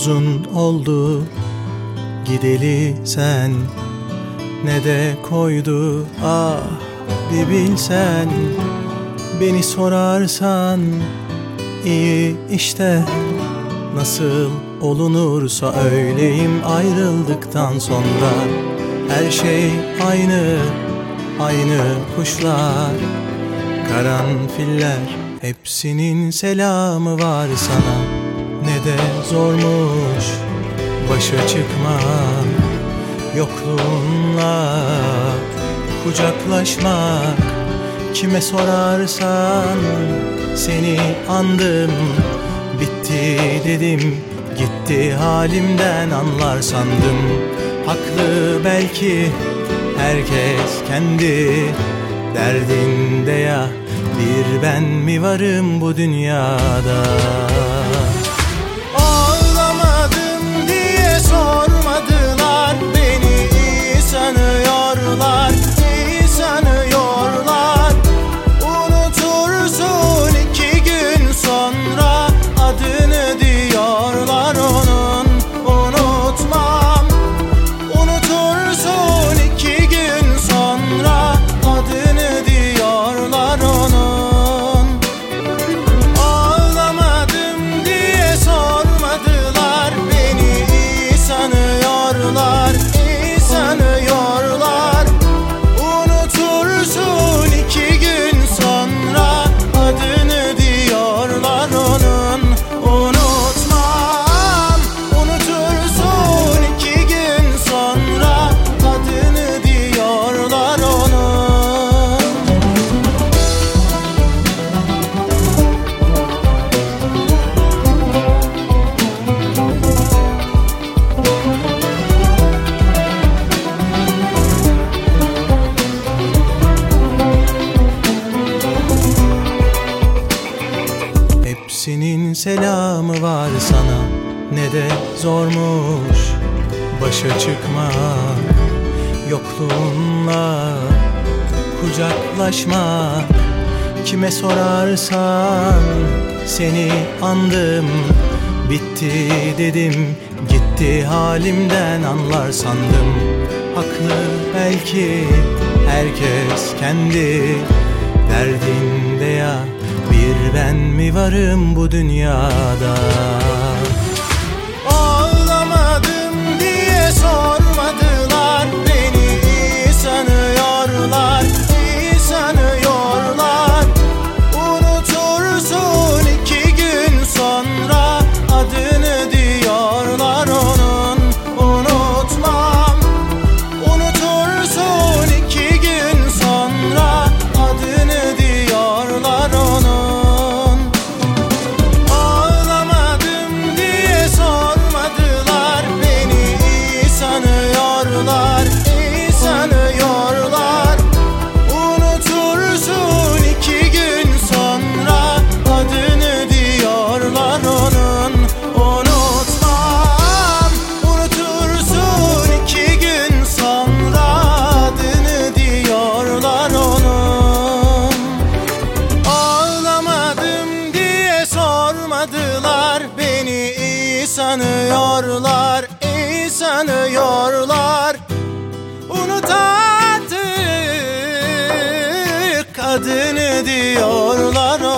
uzun oldu gideli sen, ne de koydu ah bir bilsen. Beni sorarsan iyi işte, nasıl olunursa öyleyim ayrıldıktan sonra. Her şey aynı, aynı kuşlar, karanfiller, hepsinin selamı var sana. Ne de zormuş başa çıkmak, yokluğunla kucaklaşmak. Kime sorarsan seni andım, bitti dedim, gitti halimden anlar sandım. Haklı belki herkes kendi derdinde ya, bir ben mi varım bu dünyada? Ağlamadım diye sormadılar, beni iyi sanıyorlar, iyi sanıyorlar. Unutursun 2 gün sonra adını diyorlar onun, unutmam. Unutursun 2 gün sonra adını diyorlar onun. Ağlamadım diye sormadılar, beni iyi sanıyorlar, iyi sanıyorlar. Unutursun 2 gün sonra adını diyorlar onun, unutmam. Unutursun 2 gün sonra adını diyorlar onun. Hepsinin selamı var sana. Ne de zormuş başa çıkmak, yokluğunla kucaklaşmak. Kime sorarsan seni andım, bitti dedim, gitti halimden anlar sandım. Haklı belki herkes kendi derdinde ya, bir ben mi varım bu dünyada? Ağlamadım diye sormadılar, beni iyi sanıyorlar, iyi sanıyorlar. Unutursun 2 gün sonra adını diyorlar onun, unutmam. Unutursun 2 gün sonra adını diyorlar onun. Ağlamadım diye sormadılar, beni iyi sanıyorlar, iyi sanıyorlar. Unutursun 2 gün sonra adını diyorlar onun, unutmam. Unutursun 2 gün sonra adını diyorlar onun. Ağlamadım diye sormadılar, beni iyi sanıyorlar, iyi sanıyorlar. Unut artık adını diyorlar